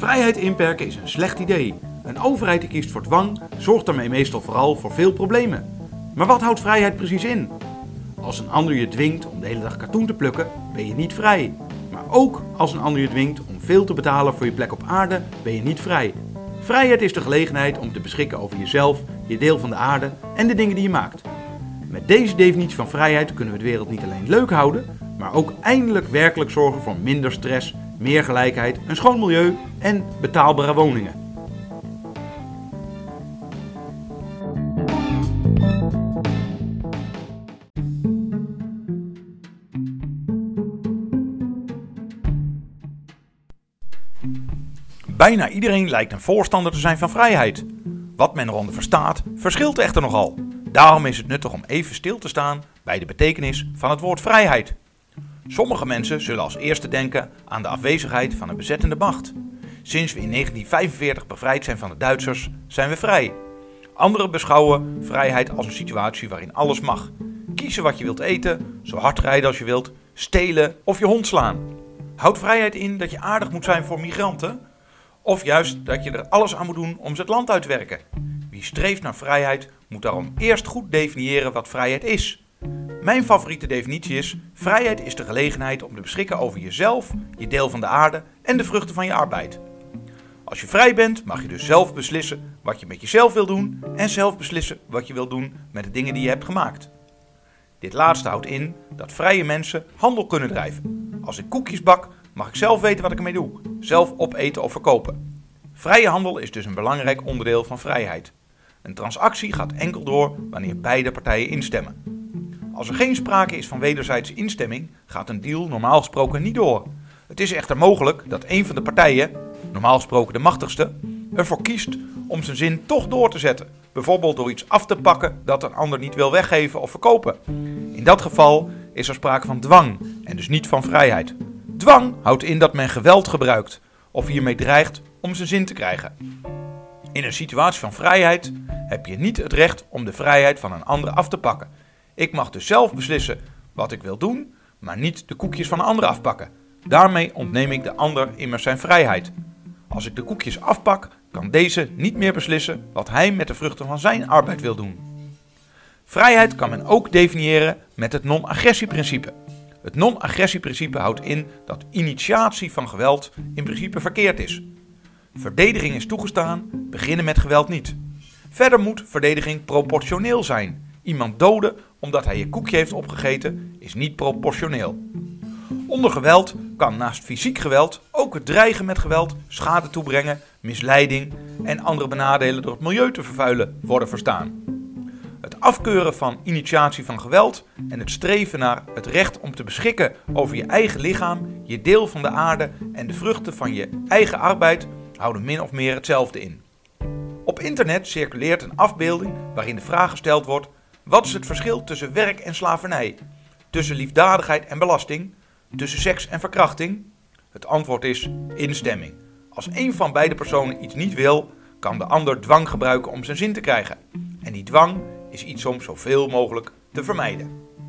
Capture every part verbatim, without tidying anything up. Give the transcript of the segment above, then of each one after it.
Vrijheid inperken is een slecht idee. Een overheid die kiest voor dwang zorgt daarmee meestal vooral voor veel problemen. Maar wat houdt vrijheid precies in? Als een ander je dwingt om de hele dag katoen te plukken, ben je niet vrij. Maar ook als een ander je dwingt om veel te betalen voor je plek op aarde, ben je niet vrij. Vrijheid is de gelegenheid om te beschikken over jezelf, je deel van de aarde en de dingen die je maakt. Met deze definitie van vrijheid kunnen we de wereld niet alleen leuk houden, maar ook eindelijk werkelijk zorgen voor minder stress, meer gelijkheid, een schoon milieu en betaalbare woningen. Bijna iedereen lijkt een voorstander te zijn van vrijheid. Wat men eronder verstaat, verschilt echter nogal. Daarom is het nuttig om even stil te staan bij de betekenis van het woord vrijheid. Sommige mensen zullen als eerste denken aan de afwezigheid van een bezettende macht. Sinds we in negentien vijfenveertig bevrijd zijn van de Duitsers, zijn we vrij. Anderen beschouwen vrijheid als een situatie waarin alles mag. Kiezen wat je wilt eten, zo hard rijden als je wilt, stelen of je hond slaan. Houdt vrijheid in dat je aardig moet zijn voor migranten? Of juist dat je er alles aan moet doen om ze het land uit te werken? Wie streeft naar vrijheid moet daarom eerst goed definiëren wat vrijheid is. Mijn favoriete definitie is: vrijheid is de gelegenheid om te beschikken over jezelf, je deel van de aarde en de vruchten van je arbeid. Als je vrij bent, mag je dus zelf beslissen wat je met jezelf wil doen en zelf beslissen wat je wil doen met de dingen die je hebt gemaakt. Dit laatste houdt in dat vrije mensen handel kunnen drijven. Als ik koekjes bak, mag ik zelf weten wat ik ermee doe, zelf opeten of verkopen. Vrije handel is dus een belangrijk onderdeel van vrijheid. Een transactie gaat enkel door wanneer beide partijen instemmen. Als er geen sprake is van wederzijdse instemming, gaat een deal normaal gesproken niet door. Het is echter mogelijk dat een van de partijen, normaal gesproken de machtigste, ervoor kiest om zijn zin toch door te zetten. Bijvoorbeeld door iets af te pakken dat een ander niet wil weggeven of verkopen. In dat geval is er sprake van dwang en dus niet van vrijheid. Dwang houdt in dat men geweld gebruikt of hiermee dreigt om zijn zin te krijgen. In een situatie van vrijheid heb je niet het recht om de vrijheid van een ander af te pakken. Ik mag dus zelf beslissen wat ik wil doen, maar niet de koekjes van een ander afpakken. Daarmee ontneem ik de ander immers zijn vrijheid. Als ik de koekjes afpak, kan deze niet meer beslissen wat hij met de vruchten van zijn arbeid wil doen. Vrijheid kan men ook definiëren met het non-agressieprincipe. Het non-agressieprincipe houdt in dat initiatie van geweld in principe verkeerd is. Verdediging is toegestaan, beginnen met geweld niet. Verder moet verdediging proportioneel zijn. Iemand doden omdat hij je koekje heeft opgegeten is niet proportioneel. Onder geweld kan naast fysiek geweld ook het dreigen met geweld, schade toebrengen, misleiding en andere benadelen door het milieu te vervuilen worden verstaan. Het afkeuren van initiatie van geweld en het streven naar het recht om te beschikken over je eigen lichaam, je deel van de aarde en de vruchten van je eigen arbeid houden min of meer hetzelfde in. Op internet circuleert een afbeelding waarin de vraag gesteld wordt: wat is het verschil tussen werk en slavernij? Tussen liefdadigheid en belasting? Tussen seks en verkrachting? Het antwoord is instemming. Als een van beide personen iets niet wil, kan de ander dwang gebruiken om zijn zin te krijgen. En die dwang is iets om zoveel mogelijk te vermijden.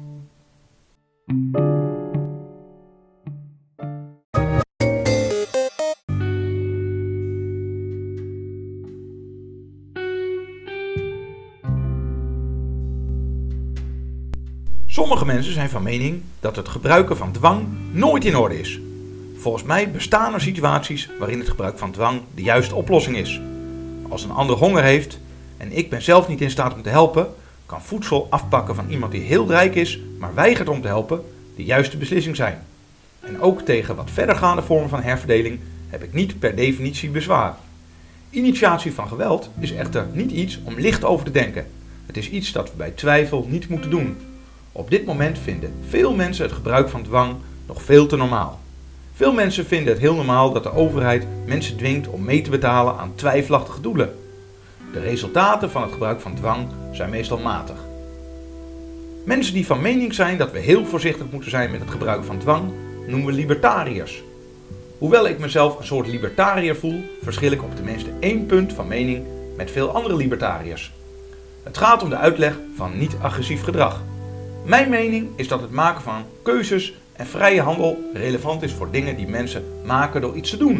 Sommige mensen zijn van mening dat het gebruiken van dwang nooit in orde is. Volgens mij bestaan er situaties waarin het gebruik van dwang de juiste oplossing is. Als een ander honger heeft en ik ben zelf niet in staat om te helpen, kan voedsel afpakken van iemand die heel rijk is, maar weigert om te helpen, de juiste beslissing zijn. En ook tegen wat verdergaande vormen van herverdeling heb ik niet per definitie bezwaar. Initiatie van geweld is echter niet iets om licht over te denken. Het is iets dat we bij twijfel niet moeten doen. Op dit moment vinden veel mensen het gebruik van dwang nog veel te normaal. Veel mensen vinden het heel normaal dat de overheid mensen dwingt om mee te betalen aan twijfelachtige doelen. De resultaten van het gebruik van dwang zijn meestal matig. Mensen die van mening zijn dat we heel voorzichtig moeten zijn met het gebruik van dwang, noemen we libertariërs. Hoewel ik mezelf een soort libertariër voel, verschil ik op tenminste één punt van mening met veel andere libertariërs. Het gaat om de uitleg van niet-agressief gedrag. Mijn mening is dat het maken van keuzes en vrije handel relevant is voor dingen die mensen maken door iets te doen.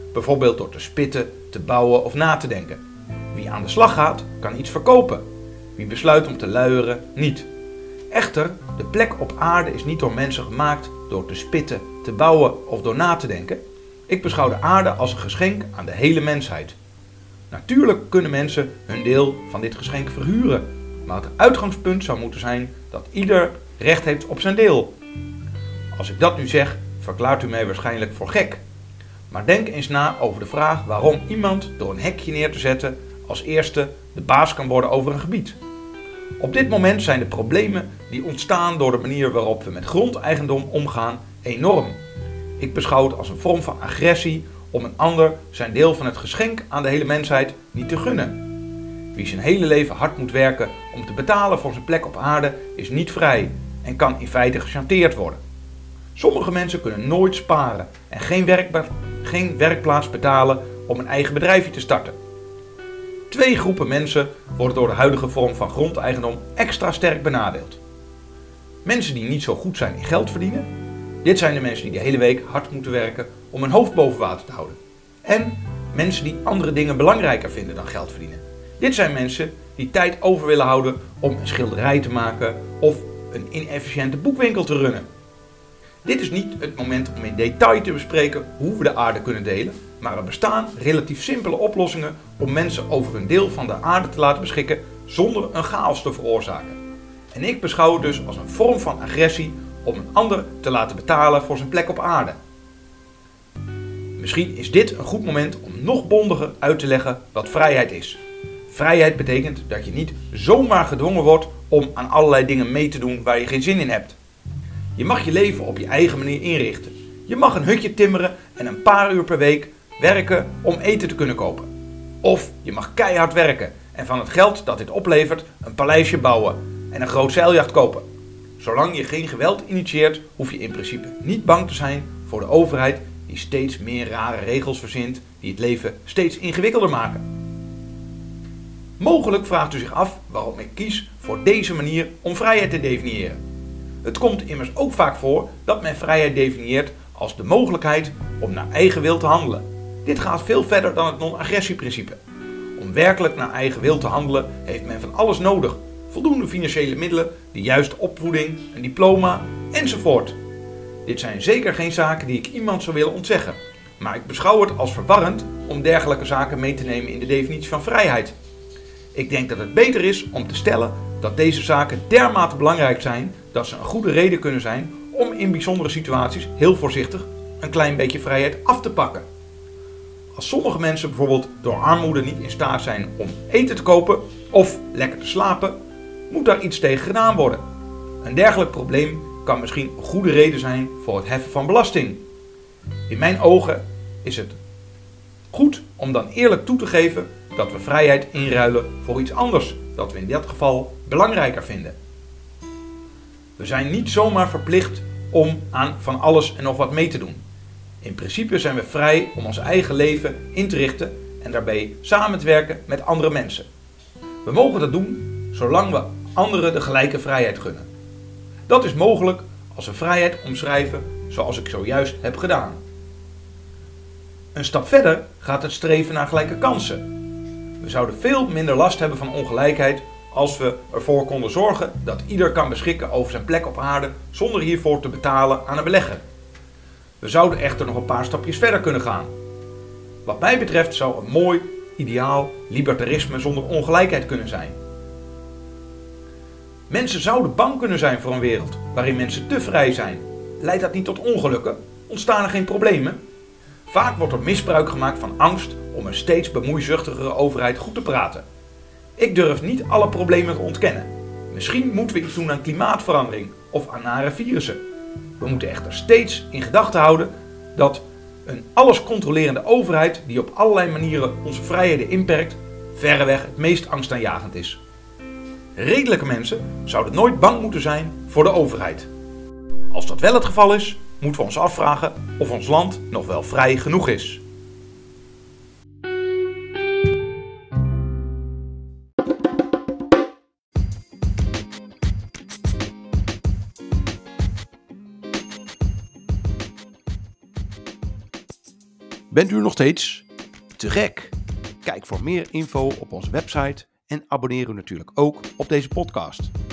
bijvoorbeeld door te spitten, te bouwen of na te denken. Wie aan de slag gaat, kan iets verkopen. Wie besluit om te luieren, niet. Echter, de plek op aarde is niet door mensen gemaakt door te spitten, te bouwen of door na te denken. Ik beschouw de aarde als een geschenk aan de hele mensheid. Natuurlijk kunnen mensen hun deel van dit geschenk verhuren, maar het uitgangspunt zou moeten zijn dat ieder recht heeft op zijn deel. Als ik dat nu zeg, verklaart u mij waarschijnlijk voor gek. Maar denk eens na over de vraag waarom iemand door een hekje neer te zetten als eerste de baas kan worden over een gebied. Op dit moment zijn de problemen die ontstaan door de manier waarop we met grondeigendom omgaan enorm. Ik beschouw het als een vorm van agressie om een ander zijn deel van het geschenk aan de hele mensheid niet te gunnen. Wie zijn hele leven hard moet werken om te betalen voor zijn plek op aarde is niet vrij en kan in feite gechanteerd worden. Sommige mensen kunnen nooit sparen en geen, werk, geen werkplaats betalen om een eigen bedrijfje te starten. Twee groepen mensen worden door de huidige vorm van grondeigendom extra sterk benadeeld. Mensen die niet zo goed zijn in geld verdienen. Dit zijn de mensen die de hele week hard moeten werken om hun hoofd boven water te houden. En mensen die andere dingen belangrijker vinden dan geld verdienen. Dit zijn mensen die tijd over willen houden om een schilderij te maken of een inefficiënte boekwinkel te runnen. Dit is niet het moment om in detail te bespreken hoe we de aarde kunnen delen, maar er bestaan relatief simpele oplossingen om mensen over een deel van de aarde te laten beschikken zonder een chaos te veroorzaken. En ik beschouw het dus als een vorm van agressie om een ander te laten betalen voor zijn plek op aarde. Misschien is dit een goed moment om nog bondiger uit te leggen wat vrijheid is. Vrijheid betekent dat je niet zomaar gedwongen wordt om aan allerlei dingen mee te doen waar je geen zin in hebt. Je mag je leven op je eigen manier inrichten. Je mag een hutje timmeren en een paar uur per week werken om eten te kunnen kopen. Of je mag keihard werken en van het geld dat dit oplevert een paleisje bouwen en een groot zeiljacht kopen. Zolang je geen geweld initieert, hoef je in principe niet bang te zijn voor de overheid die steeds meer rare regels verzint die het leven steeds ingewikkelder maken. Mogelijk vraagt u zich af waarom ik kies voor deze manier om vrijheid te definiëren. Het komt immers ook vaak voor dat men vrijheid definieert als de mogelijkheid om naar eigen wil te handelen. Dit gaat veel verder dan het non-agressieprincipe. Om werkelijk naar eigen wil te handelen heeft men van alles nodig. Voldoende financiële middelen, de juiste opvoeding, een diploma enzovoort. Dit zijn zeker geen zaken die ik iemand zou willen ontzeggen. Maar ik beschouw het als verwarrend om dergelijke zaken mee te nemen in de definitie van vrijheid. Ik denk dat het beter is om te stellen dat deze zaken dermate belangrijk zijn dat ze een goede reden kunnen zijn om in bijzondere situaties heel voorzichtig een klein beetje vrijheid af te pakken. Als sommige mensen bijvoorbeeld door armoede niet in staat zijn om eten te kopen of lekker te slapen, moet daar iets tegen gedaan worden. Een dergelijk probleem kan misschien een goede reden zijn voor het heffen van belasting. In mijn ogen is het goed om dan eerlijk toe te geven dat we vrijheid inruilen voor iets anders dat we in dit geval belangrijker vinden. We zijn niet zomaar verplicht om aan van alles en nog wat mee te doen. In principe zijn we vrij om ons eigen leven in te richten en daarbij samen te werken met andere mensen. We mogen dat doen zolang we anderen de gelijke vrijheid gunnen. Dat is mogelijk als we vrijheid omschrijven zoals ik zojuist heb gedaan. Een stap verder gaat het streven naar gelijke kansen. We zouden veel minder last hebben van ongelijkheid als we ervoor konden zorgen dat ieder kan beschikken over zijn plek op aarde zonder hiervoor te betalen aan een belegger. We zouden echter nog een paar stapjes verder kunnen gaan. Wat mij betreft zou een mooi, ideaal libertarisme zonder ongelijkheid kunnen zijn. Mensen zouden bang kunnen zijn voor een wereld waarin mensen te vrij zijn. Leidt dat niet tot ongelukken? Ontstaan er geen problemen? Vaak wordt er misbruik gemaakt van angst om een steeds bemoeizuchtigere overheid goed te praten. Ik durf niet alle problemen te ontkennen. Misschien moeten we iets doen aan klimaatverandering of aan nare virussen. We moeten echter steeds in gedachten houden dat een alles controlerende overheid die op allerlei manieren onze vrijheden inperkt, verreweg het meest angstaanjagend is. Redelijke mensen zouden nooit bang moeten zijn voor de overheid. Als dat wel het geval is, moeten we ons afvragen of ons land nog wel vrij genoeg is. Bent u nog steeds te gek? Kijk voor meer info op onze website en abonneer u natuurlijk ook op deze podcast.